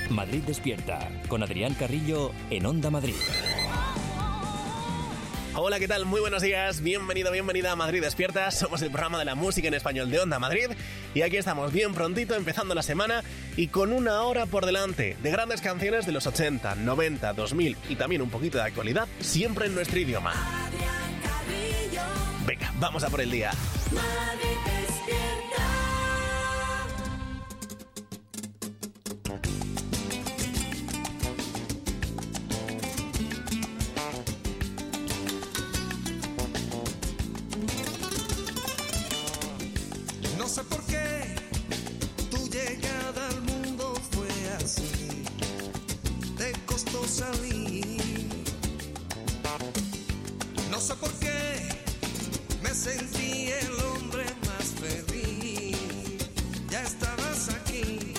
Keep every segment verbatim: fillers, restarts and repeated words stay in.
Madrid Despierta, con Adrián Carrillo en Onda Madrid. Hola, ¿qué tal? Muy buenos días, bienvenido, bienvenida a Madrid Despierta. Somos el programa de la música en español de Onda Madrid y aquí estamos bien prontito, empezando la semana y con una hora por delante de grandes canciones de los ochenta, noventa, dos mil y también un poquito de actualidad, siempre en nuestro idioma. Venga, vamos a por el día. Madrid Despierta. No sé por qué tu llegada al mundo fue así, te costó salir. No sé por qué me sentí el hombre más feliz. Ya estabas aquí.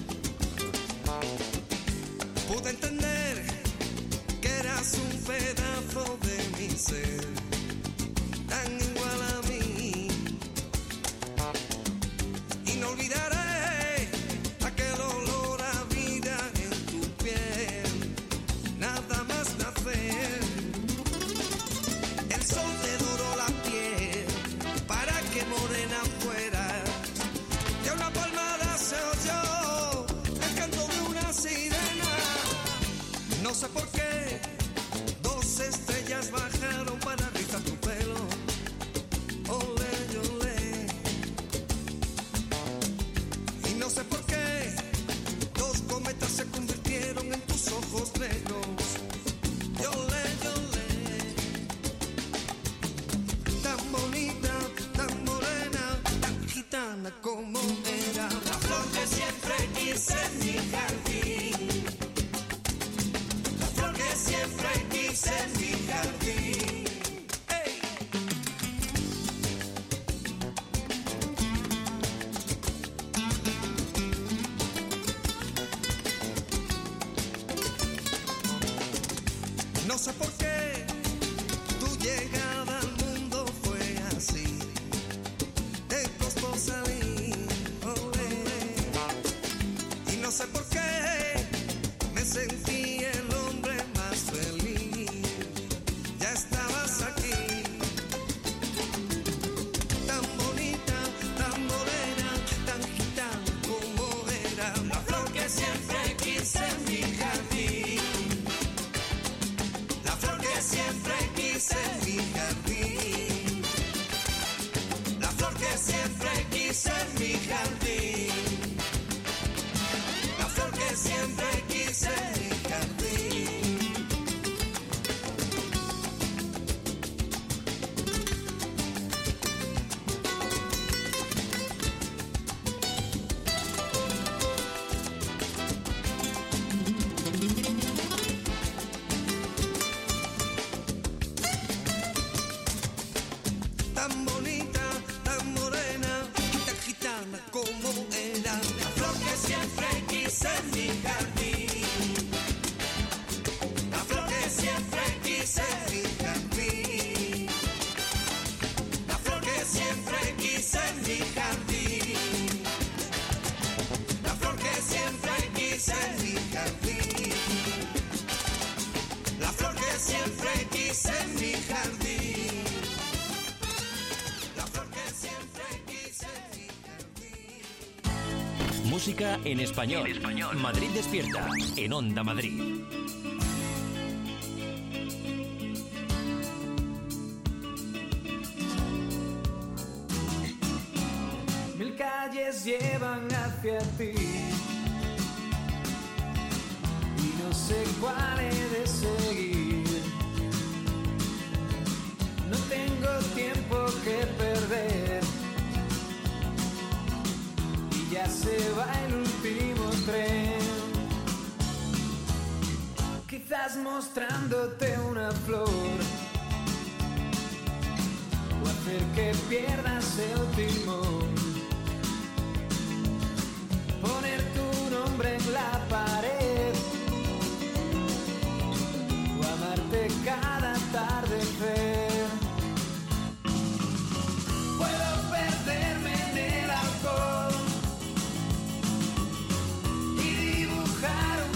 Pude entender que eras un pedazo de mi ser, tan igual a mí. Y no olvidaré aquel olor a vida en tu piel, nada más nacer. El sol te doró la piel para que morena fuera. De una palmada se oyó el canto de una sirena. No sé por qué dos estrellas bajaron para rizar tu pelo. Olé, olé. Y no sé por qué dos cometas se convirtieron en tus ojos negros. Olé, olé. Tan bonita, tan morena, tan gitana como era. La flor que siempre quise en mi jardín. La flor que siempre quise en mi jardín. Hey. No sé por qué tu llegada al mundo fue así, te costó salir, olé. Y no sé por qué me sentí el hombre más feliz. Ya estabas aquí, tan bonita, tan morena, tan gitana como era. La flor que siempre quise en mi jardín. La flor que siempre quise en mi jardín. La flor que siempre quise en mi jardín. La flor que siempre quise en mi jardín. Tan bonita, tan morena, tan gitana como era. La flor que siempre quise en mi jardín. La flor que siempre quise en mi jardín. La flor que siempre quise en mi jardín. La flor que siempre quise en mi jardín. La flor que siempre quise en mi jardín. La flor que siempre quise en mi jardín. Música en español. En español. Madrid Despierta, en Onda Madrid. Mil calles llevan hacia ti y no sé cuál he de seguir. No tengo tiempo que perder y ya se va el último tren. Quizás mostrándote una flor o hacer que pierdas el timón. Poner tu nombre en la pared o amarte cada atardecer. Puedo perderme en el alcohol y dibujar un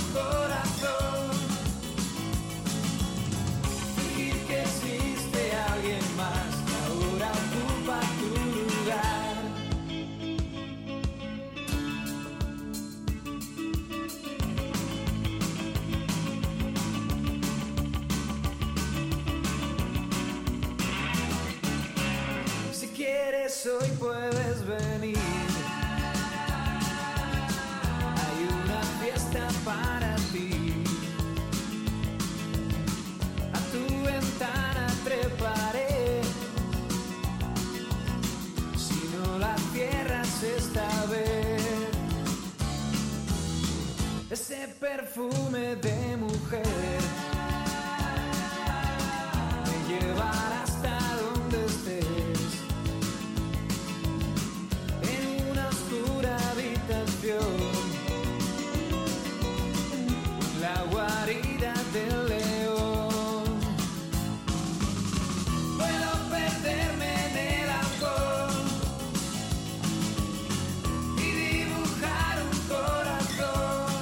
ese perfume de mujer me llevará hasta donde estés, en una oscura habitación, la guarida del león. Puedo perderme en el alcohol y dibujar un corazón,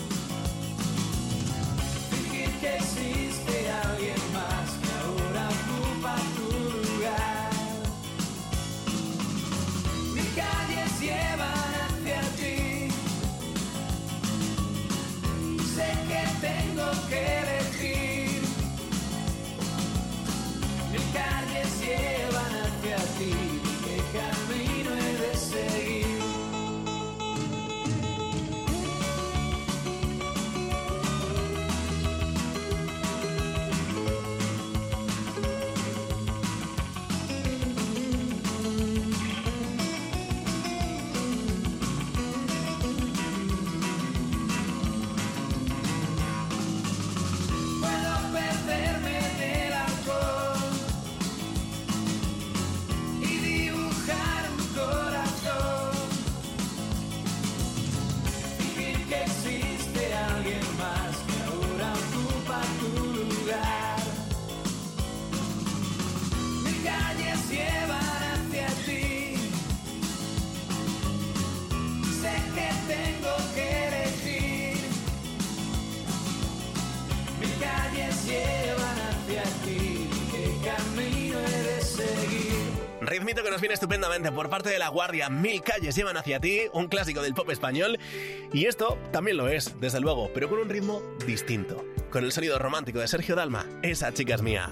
fingir que existe alguien más que ahora ocupa tu lugar. Mis calles llevan hacia ti, sé que tengo que elegir. Mis calles llevan hacia ti, ¿qué camino he de seguir? Puedo perderme en el alcohol y dibujar un corazón, fingir que existe alguien más que ahora ocupa tu lugar. Mis calles llevan hacia ti, sé que tengo que elegir. Mis calles llevan hacia ti, ¿qué camino he de seguir? Ritmito que nos viene estupendamente por parte de La Guardia. Mil calles llevan hacia ti, un clásico del pop español. Y esto también lo es, desde luego, pero con un ritmo distinto. Con el sonido romántico de Sergio Dalma, Esa chica es mía.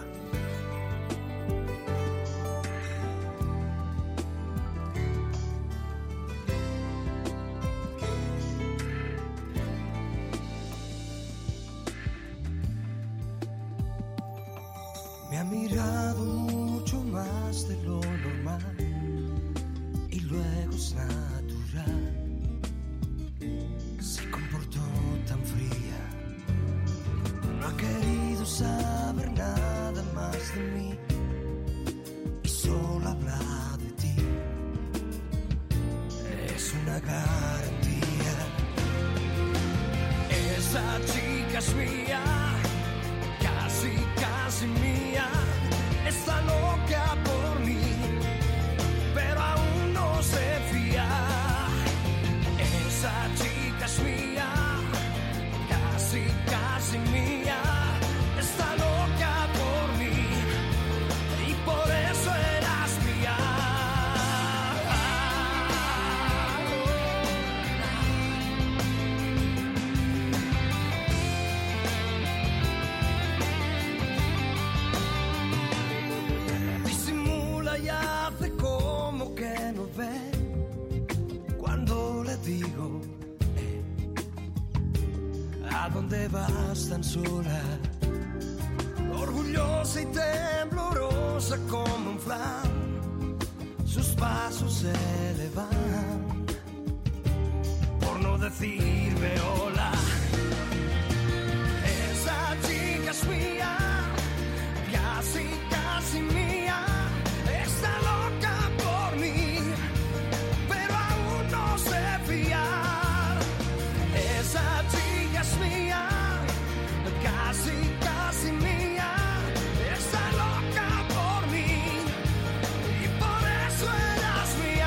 Me ha mirado mucho más de lo normal y luego es natural. Se comportó tan fría, no ha querido saber nada más de mí y solo habla de ti. Es una garantía. Esa chica es mía, casi, casi mía, está loca por mí, pero aún no se fía. Esa chica es mía, casi, casi mía, está loca por mí y por eso eras mía. Disimula y hace como que no ve cuando le digo, eh, ¿a dónde vas tan sola? Orgullosa y temblorosa como un flan, sus pasos se elevan por no decirme hola. Esa chica es mía, casi, casi mía, está loca por mí, pero aún no sé fiar. Esa chica es mía, casi, casi mía, está loca por mí y por eso eras mía.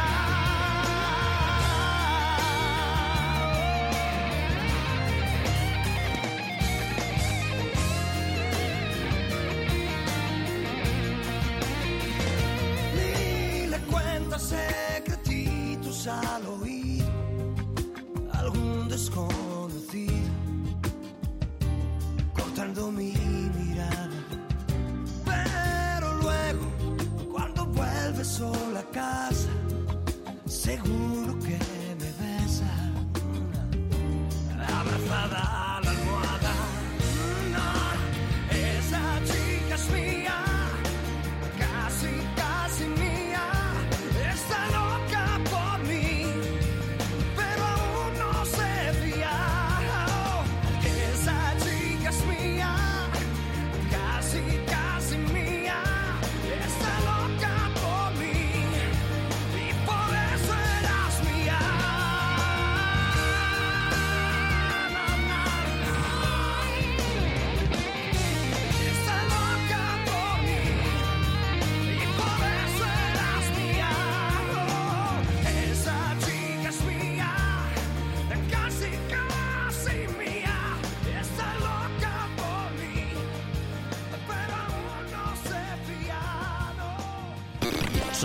Ni le cuentas secretitos al oír algún desconocido, cortando mi mirada. Pero luego, cuando vuelves sola a casa, seguro que me besa, abrazada a la almohada. No, esa chica es mía, casi, casi mía, está loca por mí, pero aún no sé fiar.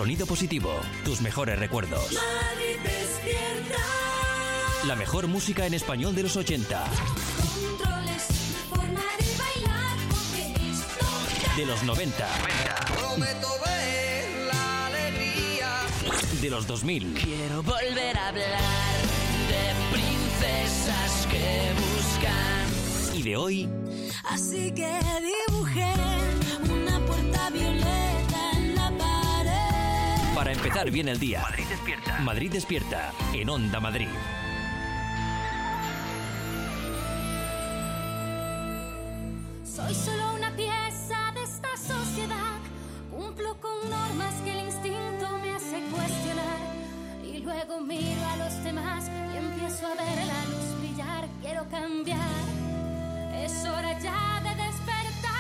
Sonido positivo, tus mejores recuerdos. Madrid despierta. La mejor música en español de los ochenta. Controles, forma de bailar, porque esto De los noventa. Prometo ver la alegría. De los dos mil. Quiero volver a hablar de princesas que buscan. Y de hoy. Así que dibujé una puerta violeta en la pared. Para empezar bien el día. Madrid despierta. Madrid despierta. En Onda Madrid. Soy solo una pieza de esta sociedad. Cumplo con normas que el instinto me hace cuestionar. Y luego miro a los demás y empiezo a ver la luz brillar. Quiero cambiar. Es hora ya de despertar.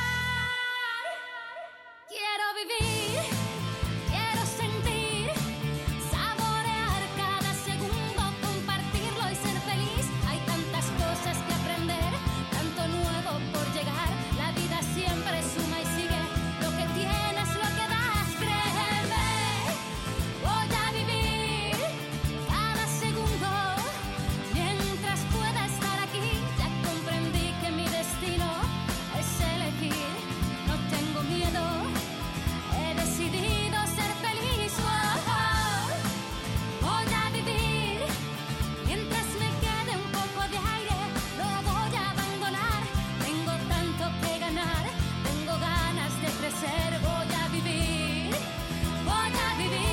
Quiero vivir. Quiero sentir. Saborear cada segundo. Compartirlo y ser feliz. Hay tantas cosas que aprender. Tanto nuevo por llegar. La vida siempre suma y sigue. Lo que tienes, lo que das, créeme. Voy a vivir cada segundo. Mientras pueda estar aquí, ya comprendí que mi destino es elegir. No tengo miedo. He decidido ser feliz. Oh, oh. Voy a vivir. Mientras me quede un poco de aire, no voy a abandonar. Tengo tanto que ganar, tengo ganas de crecer. Voy a vivir, voy a vivir.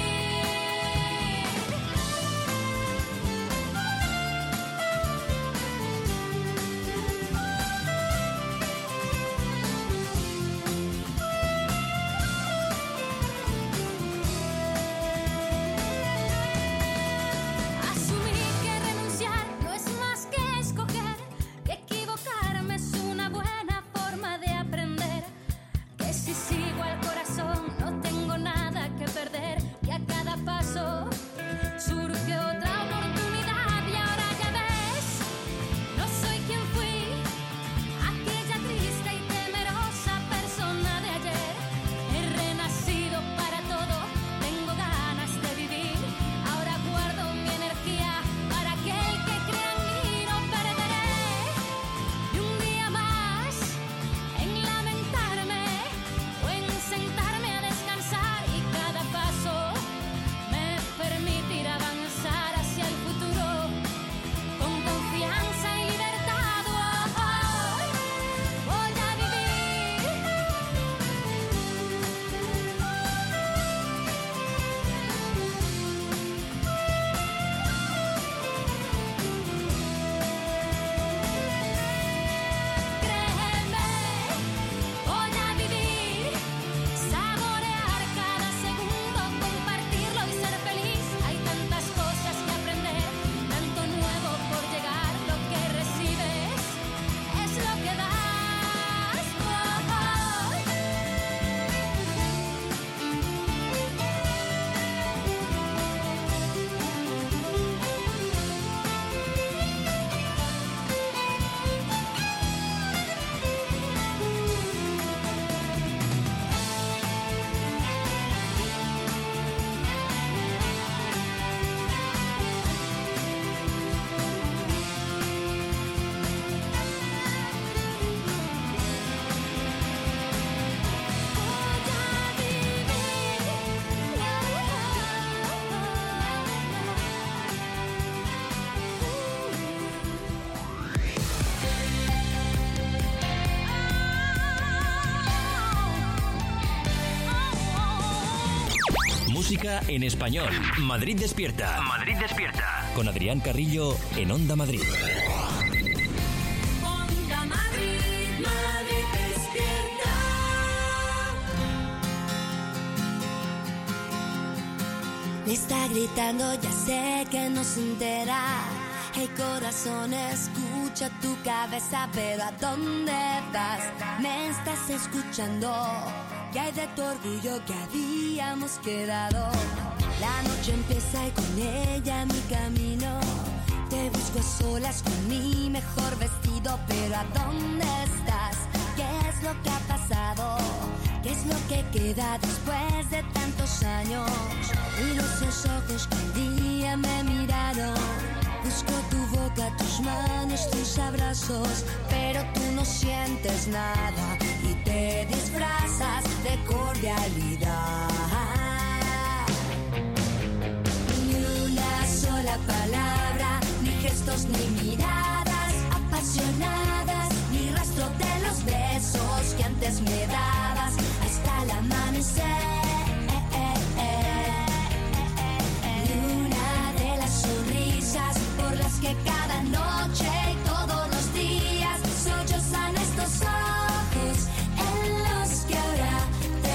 Asumir que renunciar no es más que escoger, que equivocarme es una buena forma de aprender, que si sigo al corazón no tengo nada que perder, y a cada paso surge otra oportunidad. Y ahora ya ves, no soy quien fui, aquella triste y temerosa persona de ayer. He renacido para todo, tengo ganas de vivir. Ahora guardo mi energía para aquel que crea en mí. No perderé ni un día más en lamentarme o en sentarme a descansar. Y cada paso me permitirá avanzar hacia el futuro con confianza y libertad. Oh, oh. Voy a vivir. Créeme, voy a vivir, saborear cada segundo, compartirlo y ser feliz. Hay tantas cosas que aprender, tanto nuevo por llegar. Lo que recibes es lo que das. Oh, oh. Voy a vivir. Música en español. Madrid despierta. Madrid despierta. Con Adrián Carrillo en Onda Madrid. Onda Madrid, Madrid despierta. Me está gritando, ya sé que no se entera. Hey corazón, escucha tu cabeza, pero ¿a dónde vas? Me estás escuchando. ¿Qué hay de tu orgullo que habíamos quedado? La noche empieza y con ella mi camino. Te busco a solas con mi mejor vestido, pero ¿a dónde estás? ¿Qué es lo que ha pasado? ¿Qué es lo que queda después de tantos años. Miro esos ojos que un día me miraron. Busco tu boca, tus manos, tus abrazos, pero tú no sientes nada y te disfrazas de cordialidad. Ni una sola palabra, ni gestos, ni miradas apasionadas, ni rastro de los besos que antes me dabas hasta el amanecer. Que cada noche y todos los días sollozan estos ojos en los que ahora te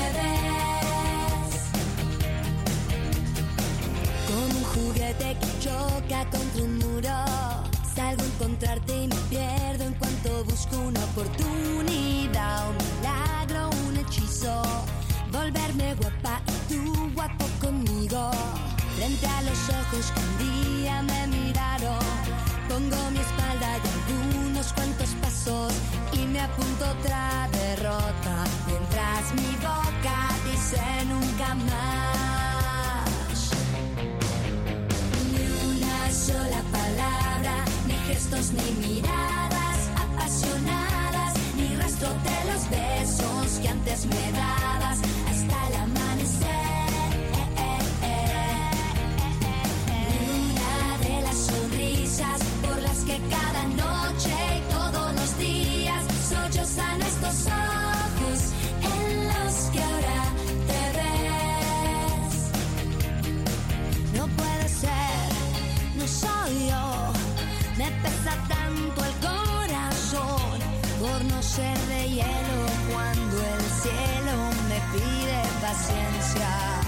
ves. Como un juguete que choca contra un muro, salgo a encontrarte y me pierdo en cuanto busco una oportunidad, un milagro, un hechizo, volverme guapa y tú guapo conmigo. Frente a los ojos que un día me miraron, pongo mi espalda y algunos cuantos pasos y me apunto otra derrota, mientras mi boca dice nunca más. Ni una sola palabra, ni gestos, ni miradas apasionadas, ni rastro de los besos que antes me dabas hasta el amanecer. Por las que cada noche y todos los días sollozan estos ojos en los que ahora te ves. No puede ser, no soy yo, me pesa tanto el corazón por no ser de hielo cuando el cielo me pide paciencia.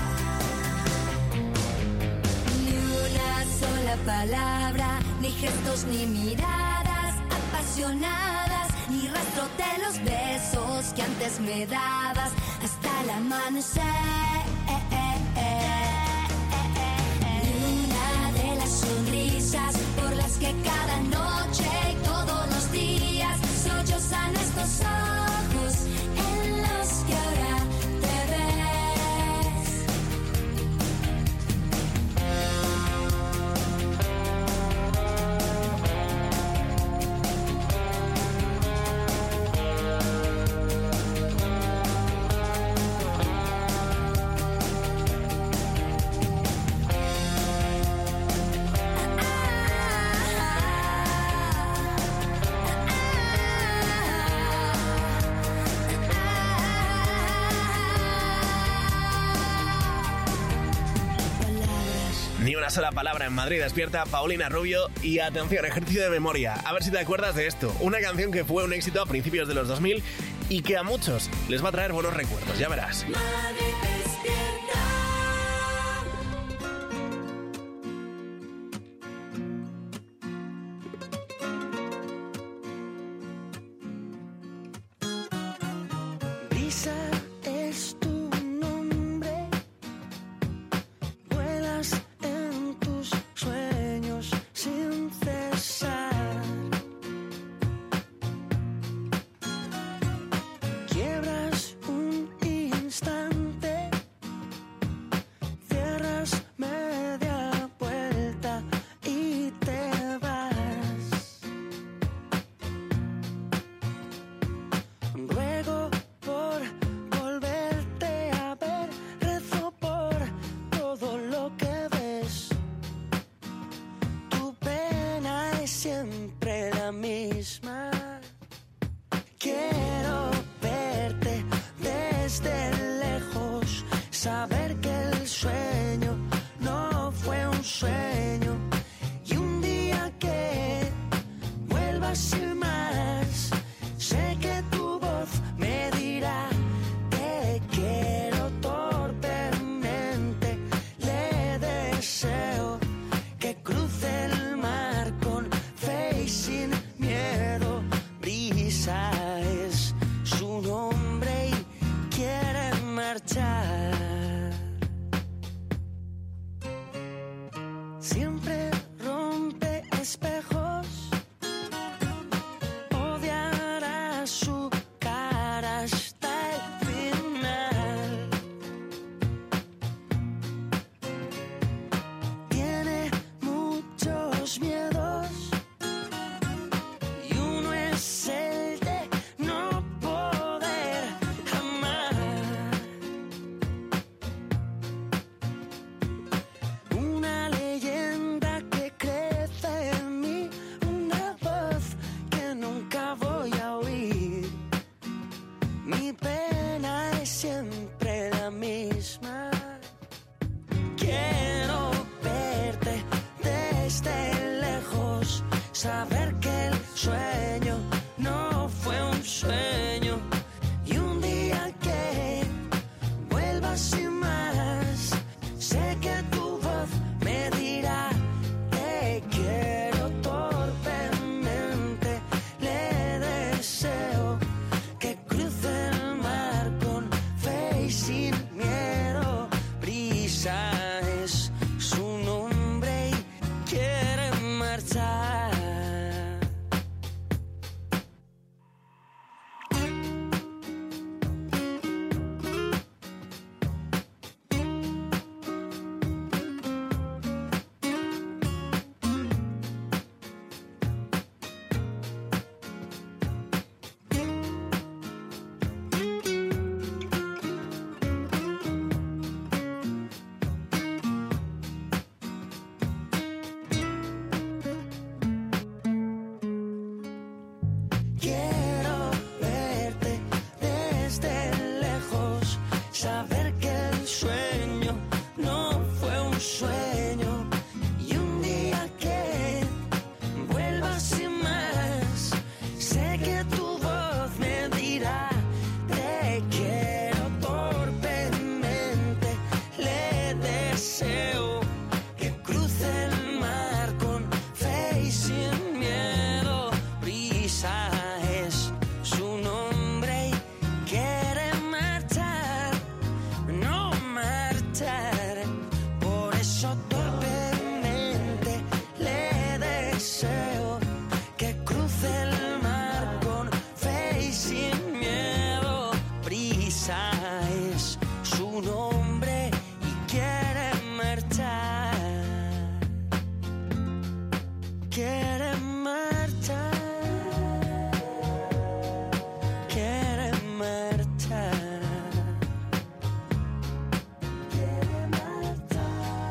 Ni una sola palabra, ni gestos, ni miradas apasionadas, ni rastro de los besos que antes me dabas hasta el amanecer. Ni una de las sonrisas por las que cada noche y todos los días sollozan estos ojos en los que ahora te ves. Ni una sola palabra en Madrid Despierta, Paulina Rubio. Y atención, ejercicio de memoria. A ver si te acuerdas de esto. Una canción que fue un éxito a principios de los dos mil y que a muchos les va a traer buenos recuerdos, ya verás. Madrid Despierta. Brisa es tu nombre, vuelas en tus sueños sin cesar. Quiebras un instante, cierras media vuelta y te vas. Ruego por volverte a ver, rezo por todo lo que ves. Tu pena es siempre la misma. Quiero verte desde lejos, saber que el sueño no fue un sueño y un día que vuelvas sin más, sé que tu voz me dirá te quiero torpemente. Le deseo que cruce el mar con fe saber que el sueño no fue un sueño. Y un día que vuelvas sin más, sé que tu voz me dirá te quiero torpemente. Le deseo que cruce el mar con fe y sin miedo. Brisa es su nombre y quiere marchar. Quiero verte desde lejos, saber que el sueño no fue un sueño. Y un día que vuelvas sin más, sé que tu voz me dirá te quiero torpemente. Le deseo que cruce el mar con fe y sin miedo. Brisa es su nombre y quiere marchar, no marchar. Por eso torpemente le deseo que cruce el mar con fe y sin miedo. Brisa es su nombre y quiere marchar, quiere marchar. Quiere marchar, quiere marchar,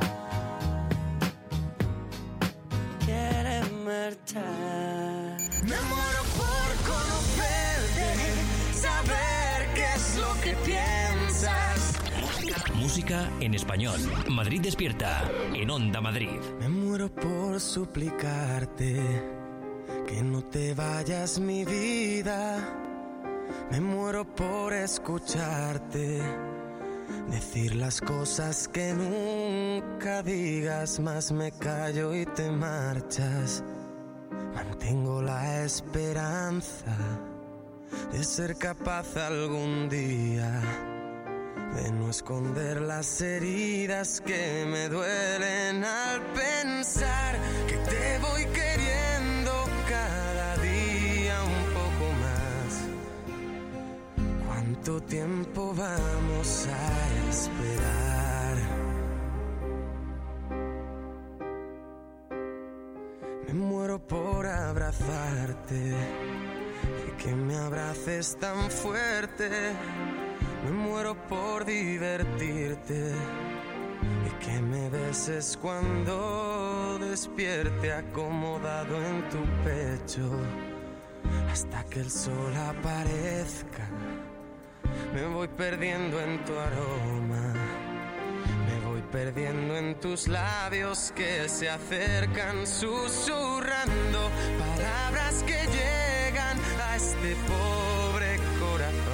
quiere marchar. Me muero por conocerte, saber qué es lo que piensas. Música en español. Madrid Despierta, en Onda Madrid. Me muero por suplicarte que no te vayas, mi vida. Me muero por escucharte decir las cosas que nunca digas, más me callo y te marchas. Mantengo la esperanza de ser capaz algún día de no esconder las heridas que me duelen al pensar que te voy queriendo cada día un poco más. ¿Cuánto tiempo vamos a esperar? Me muero por abrazarte y que me abraces tan fuerte. Me muero por divertirte y que me beses cuando despierte acomodado en tu pecho hasta que el sol aparezca. Me voy perdiendo en tu aroma, me voy perdiendo en tus labios que se acercan susurrando palabras que llegan a este pobre corazón.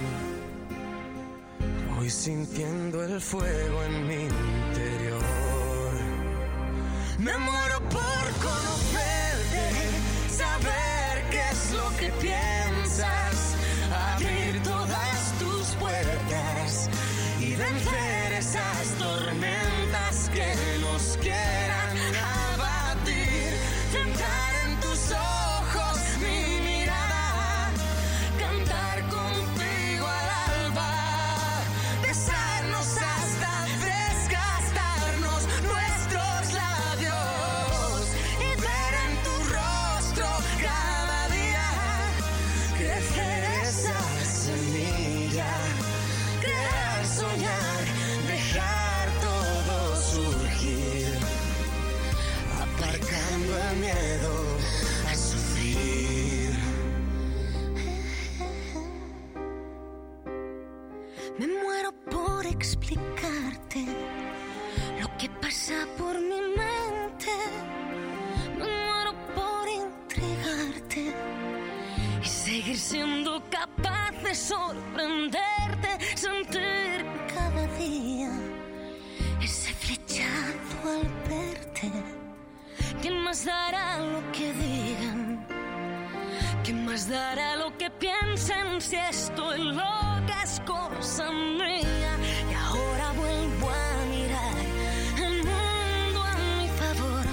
Voy sintiendo el fuego en mi interior. Me muero por conocerte, saber qué es lo que piensas, abrir todas tus puertas y vencer esas tormentas que nos quieran abatir. Tentar en tus ojos mi mirada, cantar contigo al alba, besarnos hasta desgastarnos nuestros labios y ver en tu rostro cada día crecer esa semilla, crear, soñar, dejar todo surgir, aparcando el miedo a sufrir. Me muero por explicarte lo que pasa por mi mente. Me muero por intentar y siendo capaz de sorprenderte, sentir cada día ese flechazo al verte. ¿Quién más dará lo que digan? ¿Quién más dará lo que piensen si estoy loca es cosa mía? Y ahora vuelvo a mirar el mundo a mi favor.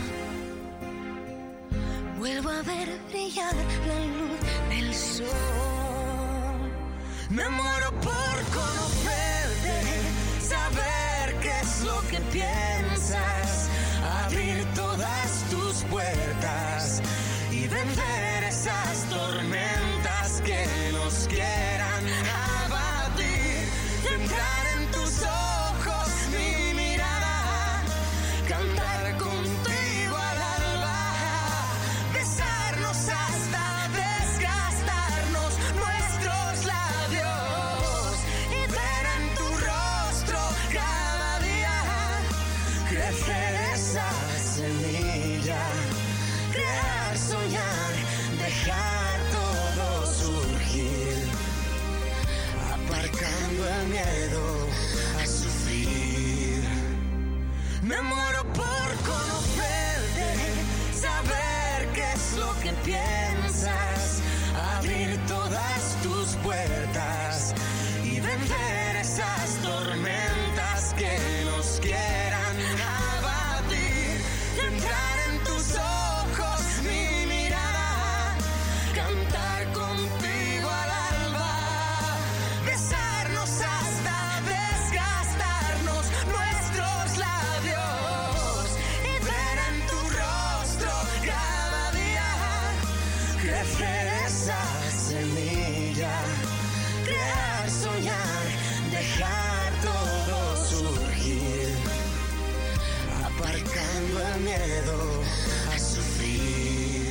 Vuelvo a ver brillar la luz del sol. Me muero por conocerte, saber qué es lo que piensas, abrir todas tus puertas y vencer esas tormentas que nos quieran abatir. Entrar en tus ojos, mi mirada, cantar contigo al alba, besarnos hasta desgastarnos nuestros labios y ver en tu rostro cada día crecer esa semilla, crear, soñar, dejar todo surgir, aparcando el miedo a sufrir. Me muero por conocerte, saber qué es lo que piensas, abrir todas tus puertas y vencer esas tormentas que nos quieran abatir. Entrar en tus ojos, mi mirada, cantar contigo al alba, besarnos hasta desgastarnos nuestros labios y ver en tu rostro cada día crecer esa semilla, crear, soñar, dejar todo surgir, aparcando el miedo a sufrir.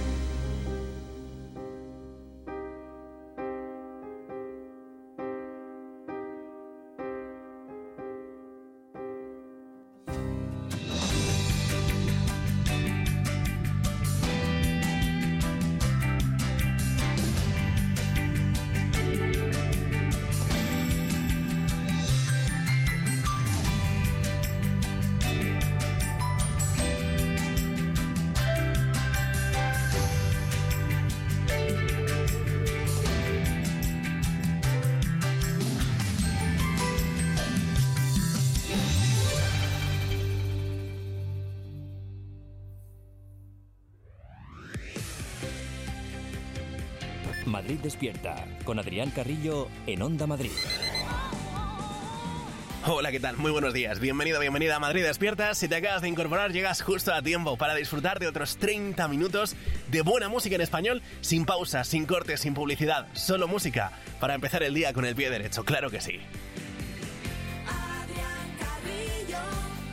Madrid Despierta, con Adrián Carrillo en Onda Madrid. Hola, ¿qué tal? Muy buenos días. Bienvenido, bienvenida a Madrid Despierta. Si te acabas de incorporar, llegas justo a tiempo para disfrutar de otros treinta minutos de buena música en español, sin pausas, sin cortes, sin publicidad, solo música, para empezar el día con el pie derecho, claro que sí. Adrián Carrillo,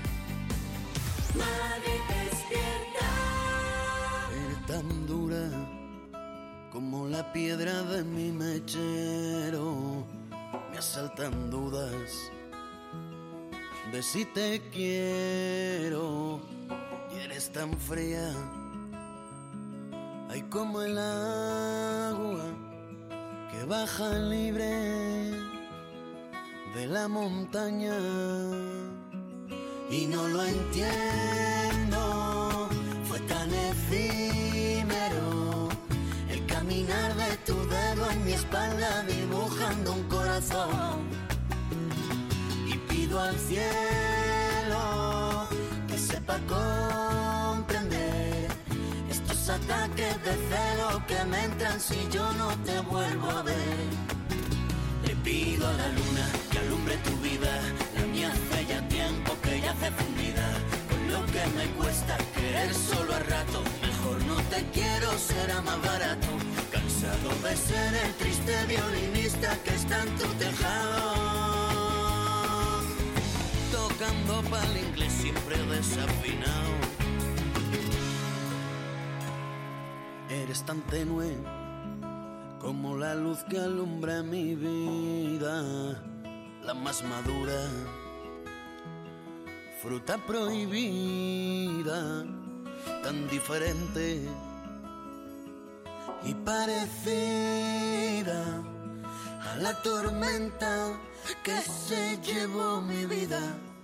Madrid Despierta. Eres tan dura como la piedra de mi mechero, me asaltan dudas de si te quiero, y eres tan fría, ay, como el agua que baja libre de la montaña, y no lo entiendo, fue tan efímero el caminar de tu dedo en mi espalda dibujando un corazón. Pido al cielo que sepa comprender estos ataques de celo que me entran si yo no te vuelvo a ver. Le pido a la luna que alumbre tu vida, la mía hace ya tiempo que yace fundida. Con lo que me cuesta querer solo a rato, mejor no te quiero, será más barato. Cansado de ser el triste violinista que está en tu tejado, tocando pa'l inglés siempre desafinado. Eres tan tenue como la luz que alumbra mi vida, la más madura, fruta prohibida, tan diferente y parecida a la tormenta que se llevó mi vida.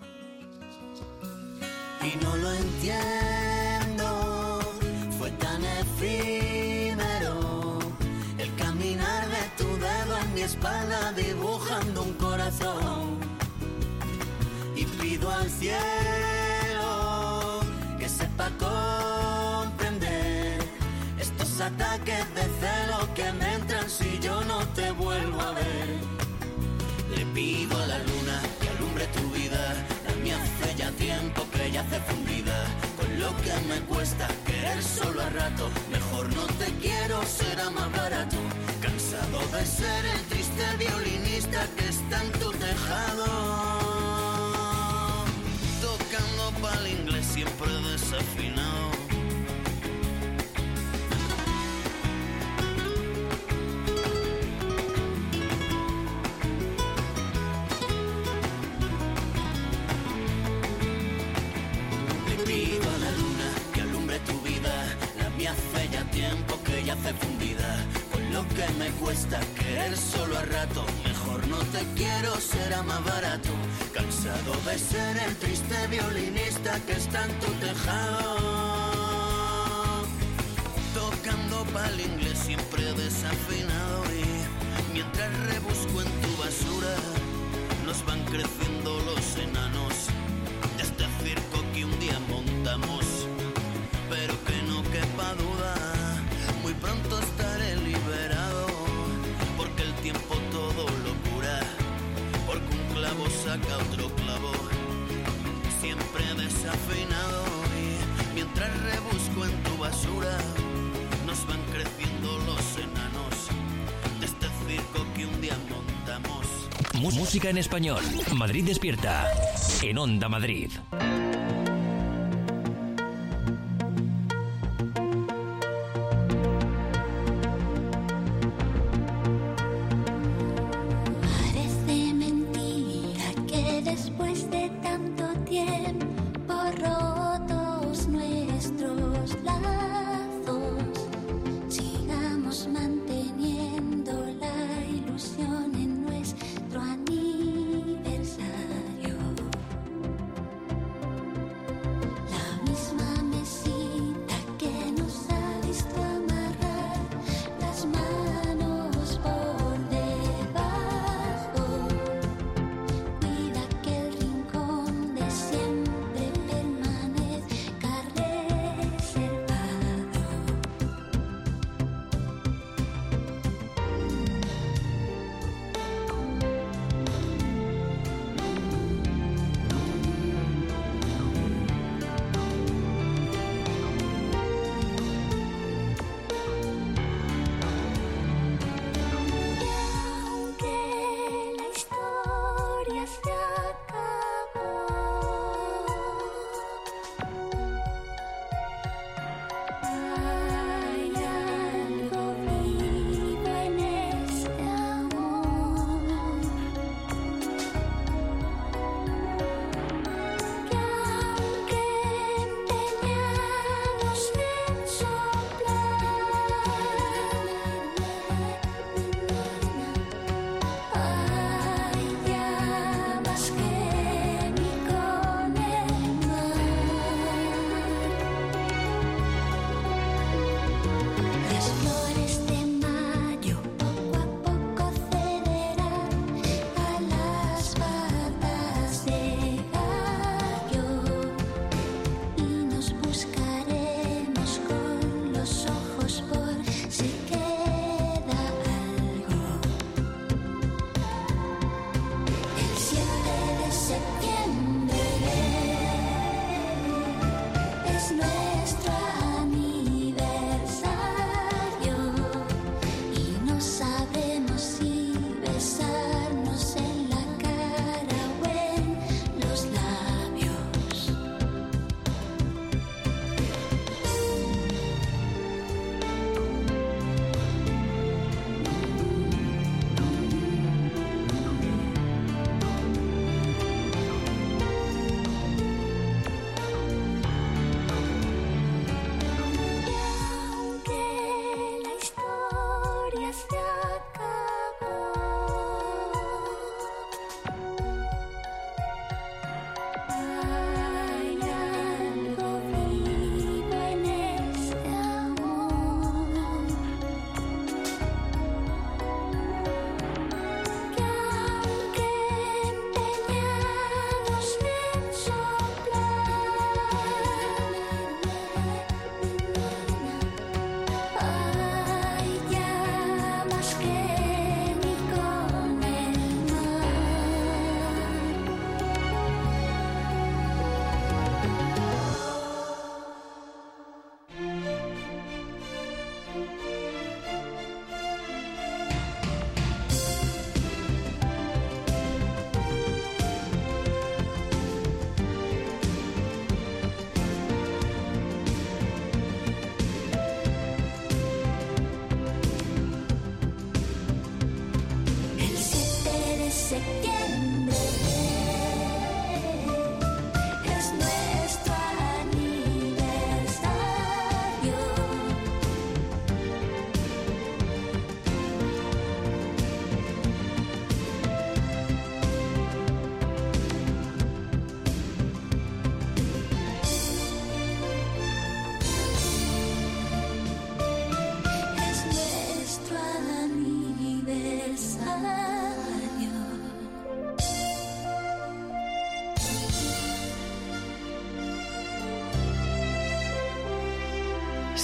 Y no lo entiendo, fue tan efímero el caminar de tu dedo en mi espalda dibujando un corazón. Y pido al cielo que sepa comprender estos ataques de celo que me entran si yo no te vuelvo a ver. Le pido a la luna que alumbre tu vida, la mía hace ya tiempo que yace fundida. Con lo que me cuesta querer solo a rato, mejor no te quiero, será más barato. Cansado de ser el triste violinista que está en tu tejado, tocando pa'l inglés siempre desafinado. Hace ya tiempo que yace fundida, con lo que me cuesta querer solo a rato, mejor no te quiero, será más barato. Cansado de ser el triste violinista que está en tu tejado, tocando pa'l inglés siempre desafinado. Y mientras rebusco en tu basura, nos van creciendo los enanos de este circo que un día montamos. Pero que no quepa duda, muy pronto estaré liberado, porque el tiempo todo lo cura, porque un clavo saca otro clavo, siempre desafinado. Y mientras rebusco en tu basura, nos van creciendo los enanos de este circo que un día montamos. Música en español, Madrid Despierta, en Onda Madrid. Aniversario.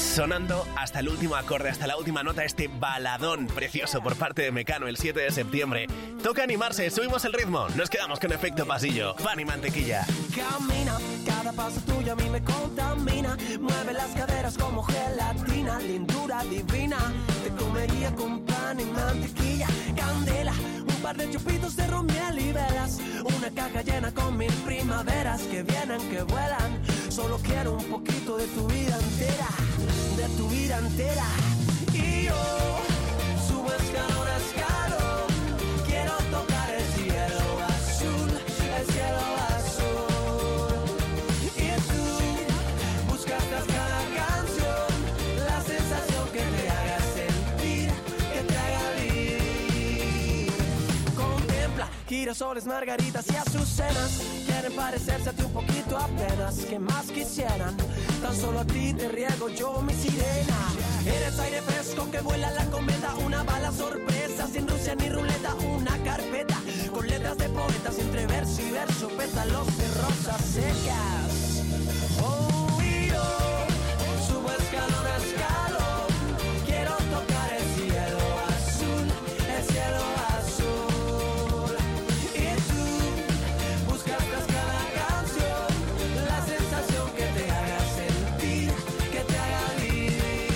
Sonando hasta el último acorde, hasta la última nota, este baladón precioso por parte de Mecano el siete de septiembre. Toca animarse, subimos el ritmo, nos quedamos con efecto pasillo. Pan y mantequilla. Camina, cada paso tuyo a mí me contamina. Mueve las caderas como gelatina, lindura divina. Te comería con pan y mantequilla. Candela, un par de chupitos de ron, miel y velas. Una caja llena con mil primaveras que vienen, que vuelan. Solo quiero un poquito de tu vida entera, de tu vida entera. Y yo subo escalón a escalón, quiero tocar el cielo azul, el cielo azul. Y tú buscas tras cada canción la sensación que te haga sentir, que te haga vivir. Contempla girasoles, margaritas y azucenas, quieren parecerse a ti un poquito apenas. ¿Qué más quisieran? Tan solo a ti te riego yo mi sirena. Eres aire fresco que vuela la cometa, una bala sorpresa sin Rusia ni ruleta, una carpeta con letras de poetas entre verso y verso, pétalos de rosas secas. Oh, y yo subo escalón a escalón, quiero tocar el cielo azul, el cielo azul. Y tú buscas tras cada canción la sensación que te haga sentir, que te haga vivir.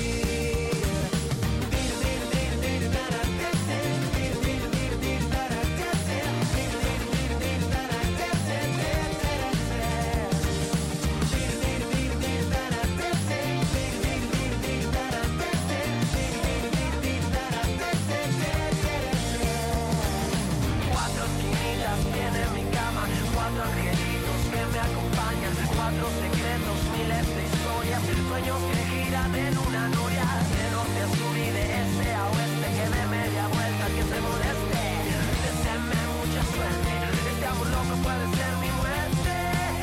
Cuatro esquinitas tiene mi cama, cuatro angelitos que me acompañan, cuatro secretos, miles de historias, sueños que giran en una noria, de norte a sur y de este a oeste, que de media vuelta que se moleste. Deseenme mucha suerte, este amor loco puede ser mi muerte.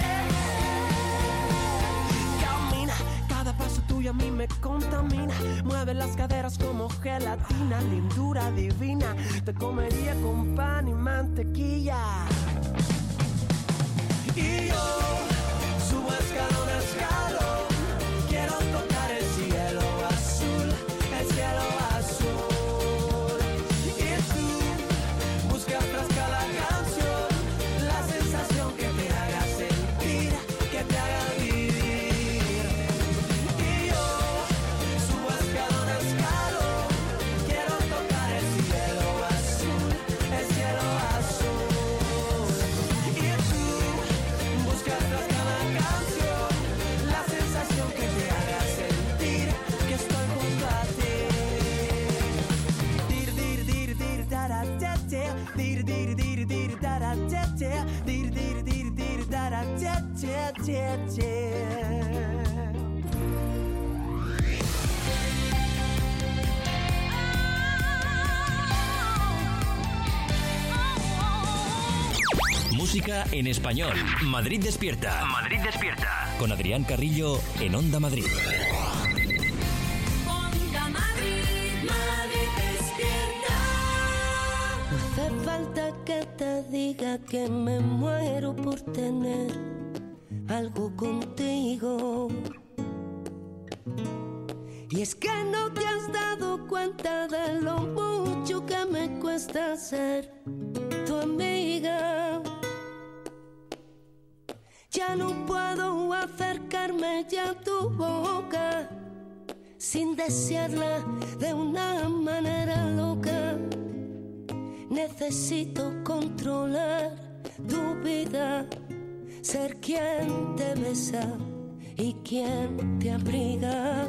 Camina, cada paso tuyo a mí me contamina. Mueve las caderas como gelatina, lindura divina. Te comería con pan y mantequilla. Y yo subo escalón a escalón, quiero tocar el cielo azul, el cielo azul. Y tú buscas tras cada canción la sensación que te haga sentir, que te haga vivir. Y yo subo escalón a escalón, quiero tocar el cielo azul, el cielo azul. Y tú buscas tras cada canción la sensación que te haga sentir que estoy junto a ti. Dir dir dir dir dara te te, dir dir dir dir dara te te, dir dir dir dir dara te te te te. Música en español. Madrid despierta. Madrid despierta. Con Adrián Carrillo en Onda Madrid. Onda Madrid, Madrid despierta. No hace falta que te diga que me muero por tener algo contigo. Y es que no te has dado cuenta de lo mucho que me cuesta ser tu amiga. Ya no puedo acercarme ya a tu boca sin desearla de una manera loca. Necesito controlar tu vida, ser quien te besa y quien te abriga.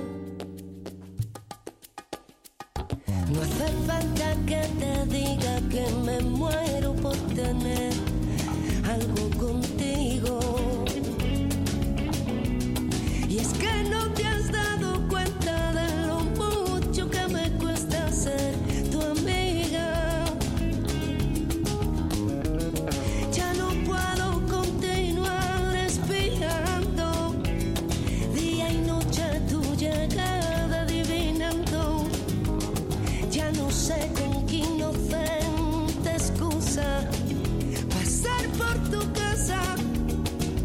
No hace falta que te diga que me muero por tener algo contigo. Y es que no te has dado cuenta de lo mucho que me cuesta ser tu amiga. Ya no puedo continuar esperando día y noche tu llegada adivinando. Ya no sé con qué inocente excusa pasar por tu casa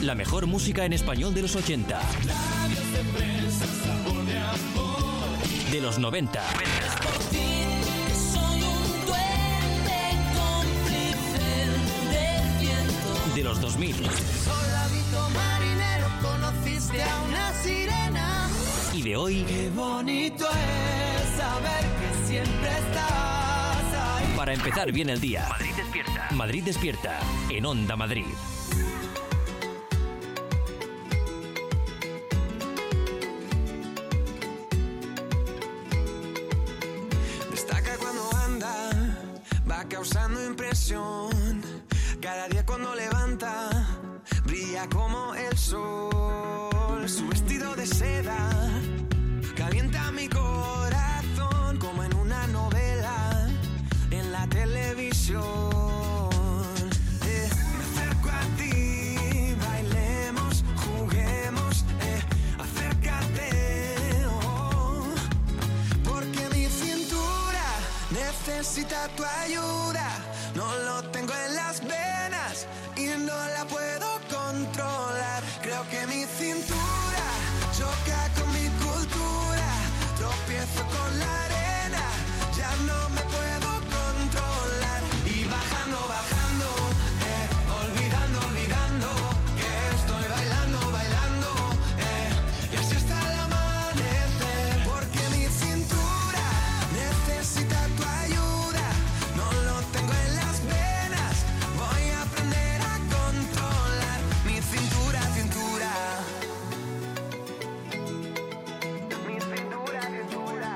La mejor música en español de los ochenta. De los noventa. De los dos mil. Soldadito marinero, conociste a una sirena. Y de hoy. Qué bonito es saber que siempre estás ahí. Para empezar bien el día. Madrid despierta. Madrid despierta. En Onda Madrid. Destaca cuando anda, va causando impresión. Cada día cuando levanta, brilla como el sol. Su vestido de seda calienta mi corazón como en una novela en la televisión. Eh, me acerco a ti, bailemos, juguemos, eh, acércate, oh, porque mi cintura necesita tu ayuda. No lo tengo en las venas y no la puedo controlar. Creo que mi cintura choca con mi cultura. Tropiezo con la arena, ya no me puedo controlar. Y bajando, bajando, eh, olvidando, olvidando que estoy bailando, bailando, eh, y así hasta el amanecer. Porque mi cintura necesita tu ayuda. No lo tengo en las venas, voy a aprender a controlar mi cintura, cintura. Mi cintura, cintura.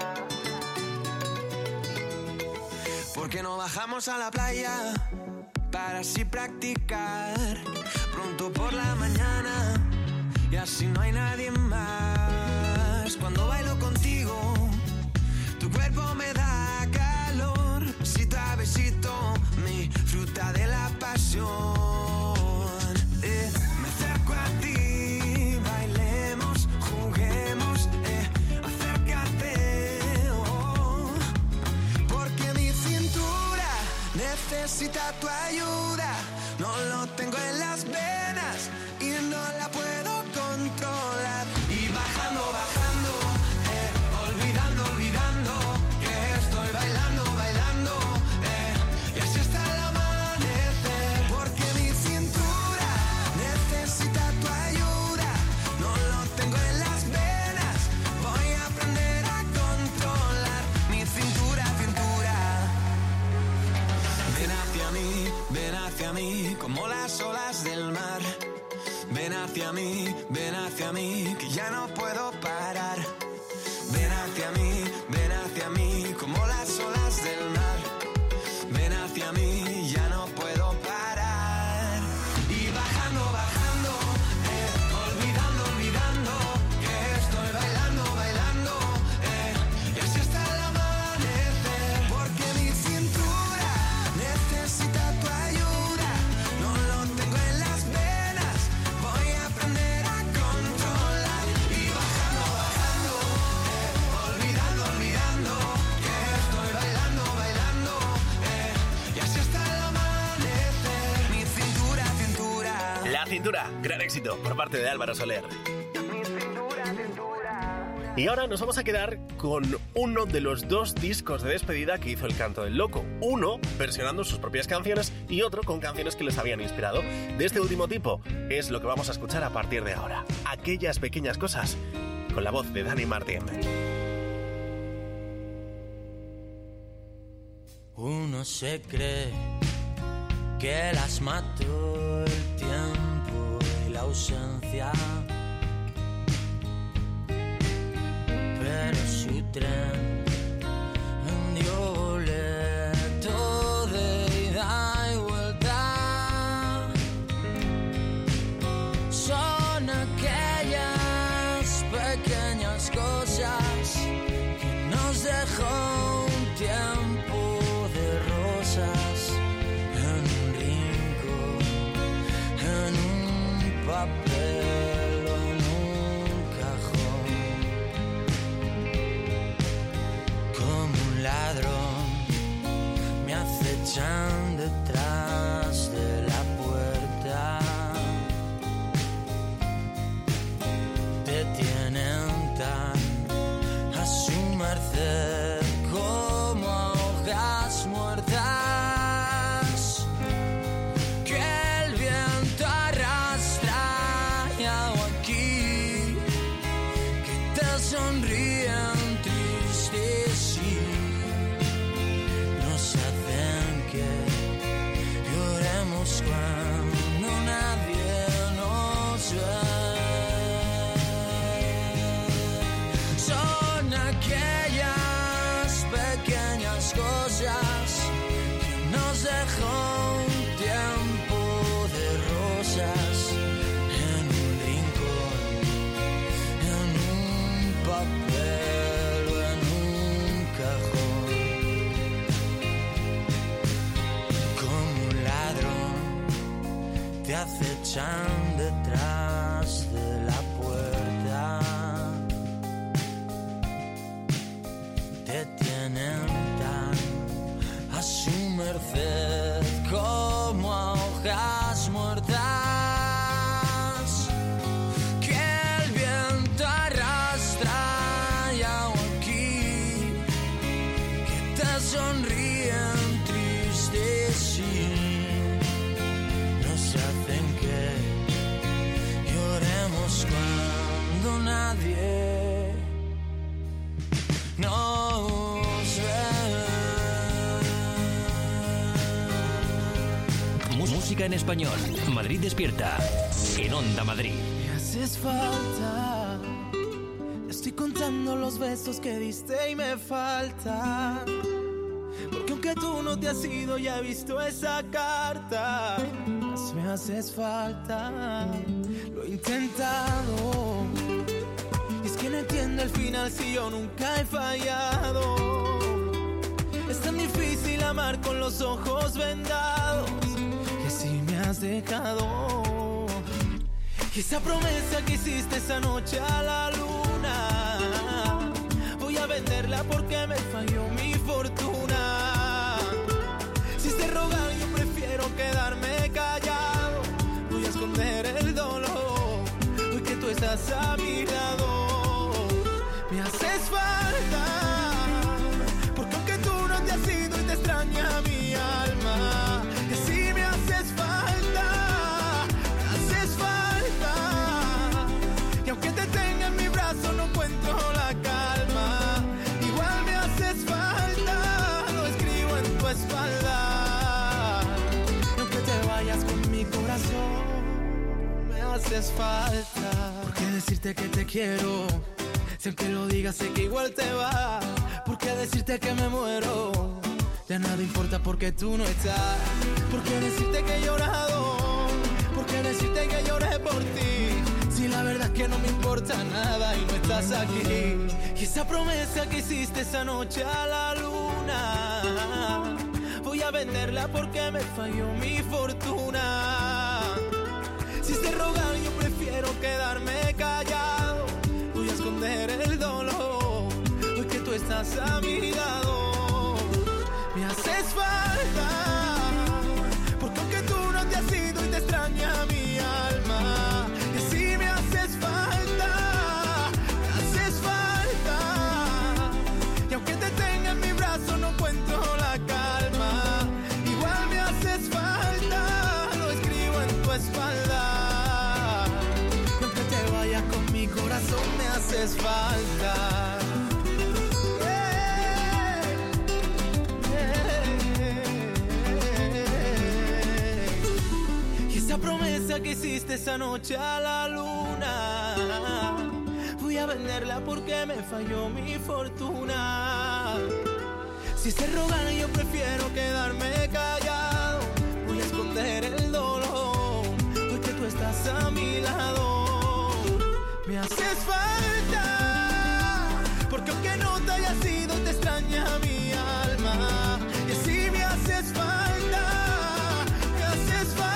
¿Por qué no bajamos a la playa para así practicar pronto por la mañana y así no hay nadie más? Cuando bailo contigo, tu cuerpo me da calor, besito a besito, mi fruta de la pasión. Eh, me acerco a ti, bailemos, juguemos, eh, acércate, oh, porque mi cintura necesita tu ayuda. No lo tengo en las venas y no la puedo controlar. Y bajando, bajando, eh, olvidando, olvidando que estoy bailando, bailando, eh, y así hasta el amanecer. Porque mi cintura necesita tu ayuda. No lo tengo en las venas, voy a aprender a controlar mi cintura, cintura. Ven hacia mí, ven hacia mí, como las olas del mar. Ven hacia mí, ven hacia mí, que ya no puedo parar. Ven hacia mí, ven hacia mí, como las olas del mar. Ven hacia mí, ya no puedo parar. Y bajando, bajando, eh, olvidando, olvidando que estoy bailando, bailando, eh, y así hasta el amanecer. Porque mi cintura necesita tu ayuda. No lo tengo en las venas, voy a aprender a controlar. Y bajando, bajando, eh, olvidando, olvidando que estoy bailando, bailando, eh, y así hasta el amanecer. Mi cintura, cintura. La cintura, gran éxito por parte de Álvaro Soler. Mi cintura, cintura. Y ahora nos vamos a quedar con uno de los dos discos de despedida que hizo El Canto del Loco. Uno versionando sus propias canciones y otro con canciones que les habían inspirado. De este último tipo es lo que vamos a escuchar a partir de ahora. Aquellas pequeñas cosas, con la voz de Dani Martín. Uno se cree que las mató el tiempo y la ausencia, pero su tren dio boleto de ida y vuelta. Son aquellas pequeñas cosas que nos dejó un tiempo de rosas en un rincón, en un papel o en un cajón. Como un ladrón me acechan detrás de la puerta. nos dejó un tiempo de rosas en un rincón, en un papel o en un cajón. Como un ladrón te acechan detrás de la puerta, te tienen tan a su merced como a hojas muertas que el viento arrastra. Y aún aquí que te sonríen tristes y nos hacen que lloremos cuando nadie nos ve. Música en español. Madrid despierta. En Onda Madrid. Me haces falta. Estoy contando los besos que diste y me falta. Porque aunque tú no te has ido, ya he visto esa carta. Más me haces falta. Lo he intentado. Y es que no entiendo el final si yo nunca he fallado. Es tan difícil amar con los ojos vendados. Que si me has dejado. Y esa promesa que hiciste esa noche a la luna, voy a venderla porque me falló mi fortuna. Si se rogar yo prefiero quedarme callado. Voy a esconder el dolor hoy que tú estás a mi lado. Me haces falta, porque aunque tú no te has ido y te extraña mi alma, que si me haces falta, me haces falta. Y aunque te tenga en mi brazo no encuentro la calma, igual me haces falta, lo escribo en tu espalda. Y aunque te vayas con mi corazón, me haces falta. ¿Por qué decirte que te quiero? Si aunque lo digas sé que igual te va. ¿Por qué decirte que me muero? Ya nada importa porque tú no estás. ¿Por qué decirte que he llorado? ¿Por qué decirte que lloré por ti? Si la verdad es que no me importa nada y no estás aquí. Y esa promesa que hiciste esa noche a la luna, voy a venderla porque me falló mi fortuna. Si se rogar yo prefiero quedarme callado. Voy a esconder el dolor hoy que tú estás a mi lado. Me haces falta, porque aunque tú no te has ido y te extraña mi alma, que si me haces falta, me haces falta. Y aunque te tenga en mi brazo no encuentro la calma, igual me haces falta, lo escribo en tu espalda. Y aunque te vayas con mi corazón me haces falta. Esa promesa que hiciste esa noche a la luna, voy a venderla porque me falló mi fortuna. Si se rogan yo prefiero quedarme callado. Voy a esconder el dolor porque tú estás a mi lado. Me haces falta, porque aunque no te hayas ido te extraña mi alma. Y si me haces falta, me haces falta.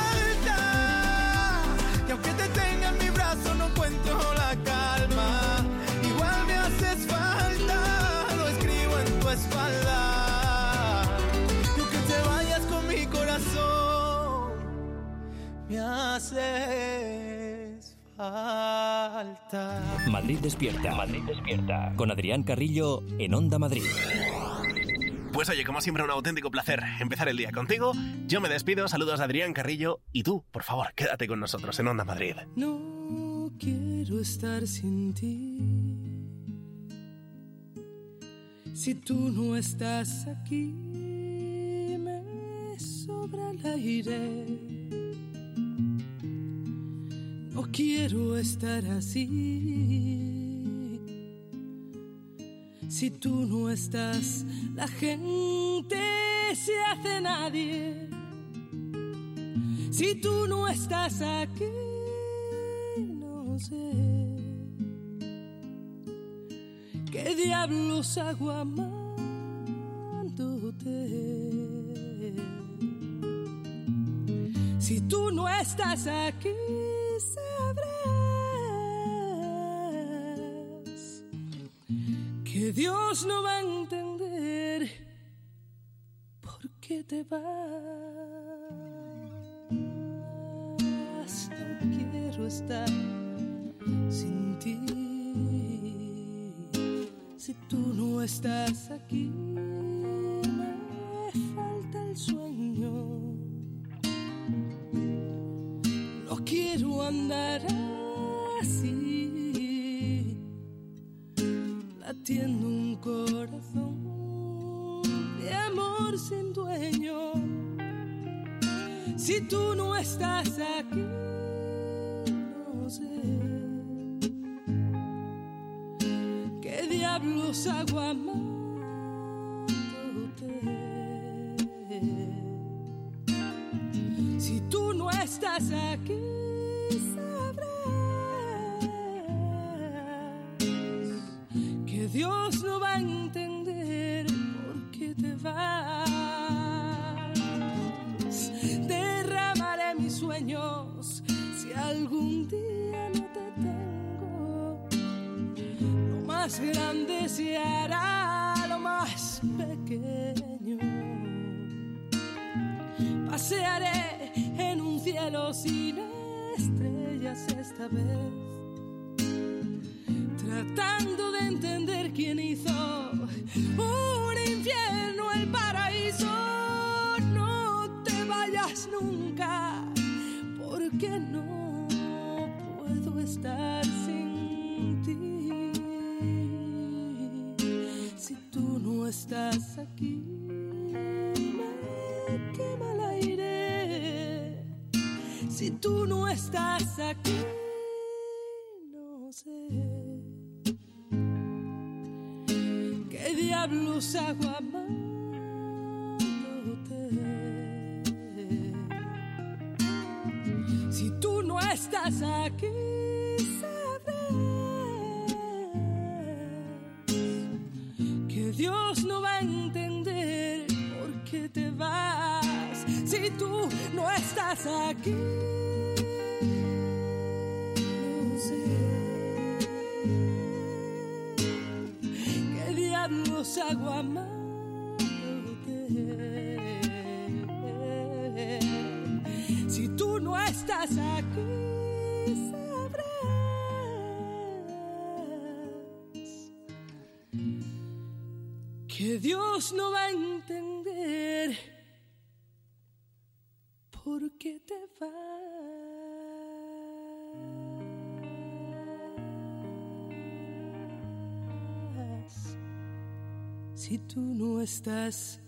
Y aunque te tenga en mi brazo no encuentro la calma, igual me haces falta, lo escribo en tu espalda. Y aunque te vayas con mi corazón, me haces falta. Madrid despierta. Madrid despierta. Con Adrián Carrillo en Onda Madrid. Pues oye, como siempre, un auténtico placer empezar el día contigo. Yo me despido, saludos de Adrián Carrillo. Y tú, por favor, quédate con nosotros en Onda Madrid. No quiero estar sin ti. Si tú no estás aquí, me sobra el aire. No quiero estar así. Si tú no estás, la gente que se hace nadie si tú no estás aquí. No sé qué diablos hago amándote. Si tú no estás aquí, sabrás que Dios no va a entender por qué te vas. No quiero estar sin ti. Si tú no estás aquí, me falta el sueño. No quiero andar así, latiendo un corazón de amor sin dueño. Si tú no estás aquí, no sé qué diablos hago amándote. Si tú no estás aquí, sabrás que Dios no va a entender por qué te vas. Derramaré mis sueños si algún día no te tengo. Lo más grande se hará lo más pequeño. Pasearé en un cielo sin estrellas esta vez, tratando de entender quién hizo un infierno el paraíso. No te vayas nunca, porque no puedo estar sin ti. Si tú no estás aquí, me quema el aire. Si tú no estás aquí, no sé qué diablos hago amándote. Si tú no estás aquí, sabrás que Dios no va a entender por qué te vas. Si tú no estás aquí, no sé qué diablos hago amándote. Si tú no estás aquí, sabrás que Dios no va a entender por qué te vas. Si tú no estás